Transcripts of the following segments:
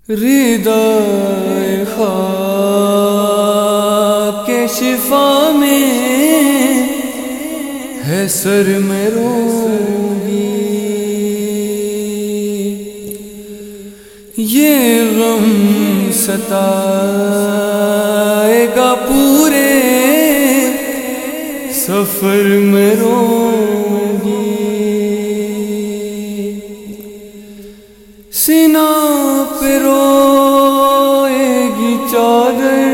ردائے خاک کے شفا میں ہے سر میں روگی، یہ غم ستائے گا پورے سفر میں روگی، سینہ پہ روئے گی چادر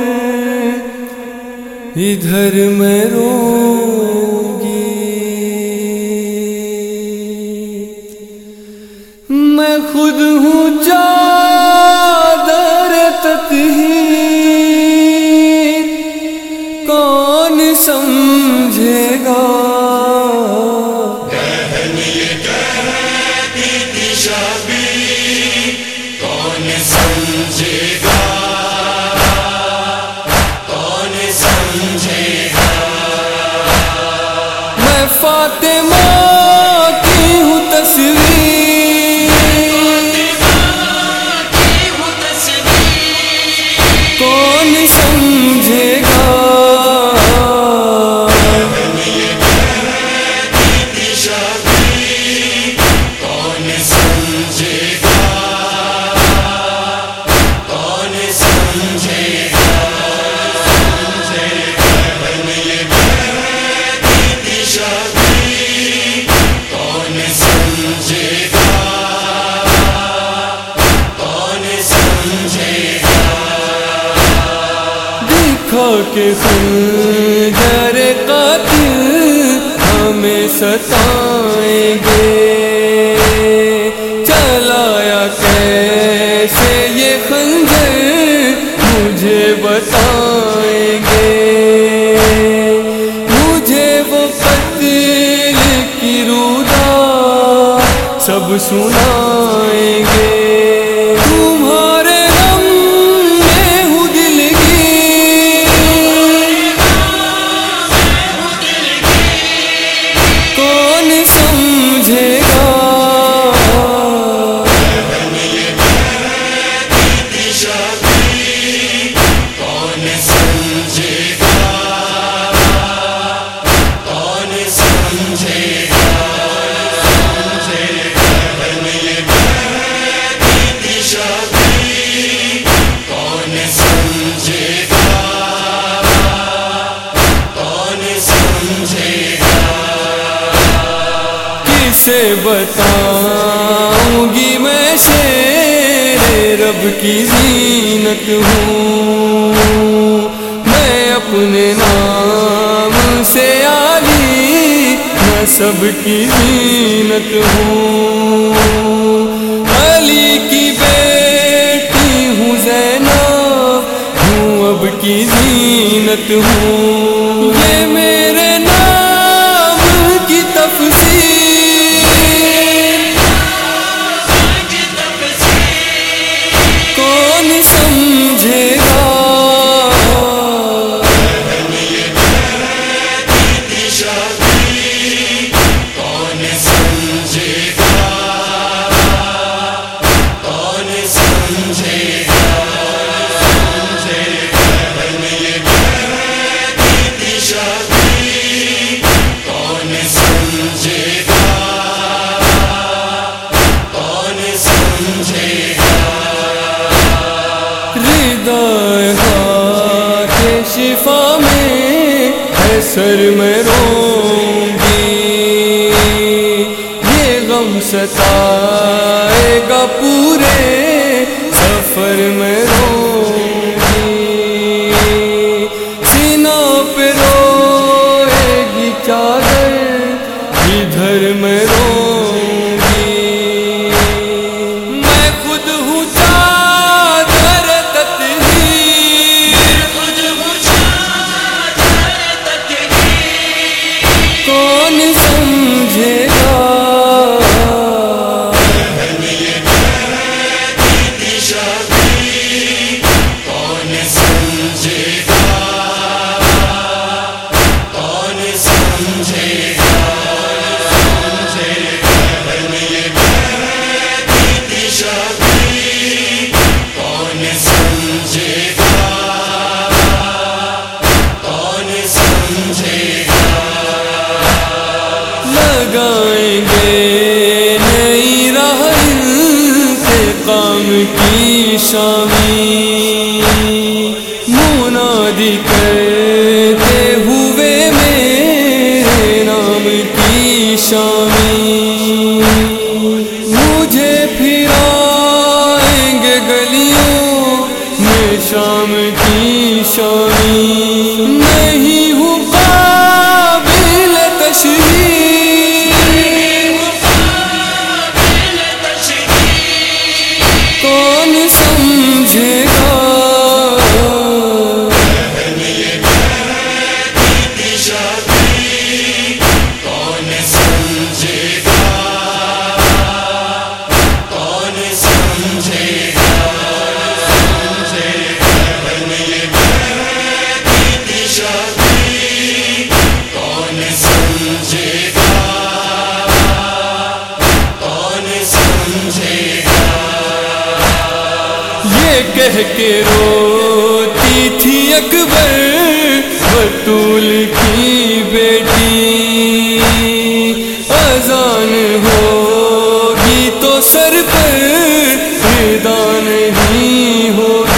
ادھر میں روگی، میں خود ہوں چادر تطہیر، کون سمجھے گا سمجھے گا، کون سمجھے گا؟ میں فاطمہ کی ہوں تصویر، کون سمجھے گا؟ کون سمجھے گا؟ کہ خنجر قاتل ہمیں ستائیں گے، چلایا کیسے یہ خنجر مجھے بتائیں گے، مجھے وہ قتل کی رودا سب سنائیں گے، تمہارے غم میں ہوں دلگیر، کون سمجھے گا؟ کون سمجھے گا؟ کون سمجھے گا؟ کون سمجھے گا؟ کون سمجھے گا؟ کسے بتاؤں گی میں شیر رب کی زینت ہوں، میں اپنے نام سے عالی نسب کی زینت ہوں، علی کی بیٹی ہوں زینب، ہوں اب کی زینت ہوں، یہ میرے نام کی تفسیر، کون سمجھے گا؟ کون سمجھے گا؟ کون سمجھے گا؟ کون سمجھے گا؟ کون سمجھے گا؟ ردائے خاک کے شفا میں ہے سر میں روگی، یہ غم ستائے گا پورے سفر میں روگی، سینہ پہ روئے گی چادر ادھر میں روگی، میں خود ہوں چادر تطہیر، مقام کی شامی منادی کرتے ہوئے میرے نام کی شامی مجھے پھرائیں گے گلیوں میں شام کی شامی نہیں ہوں قابل تشریح کون سمجھے گا کہہ کے روتی تھی اکبر بطول کی بیٹی اذان ہوگی تو سر پر ردا نہیں ہوگی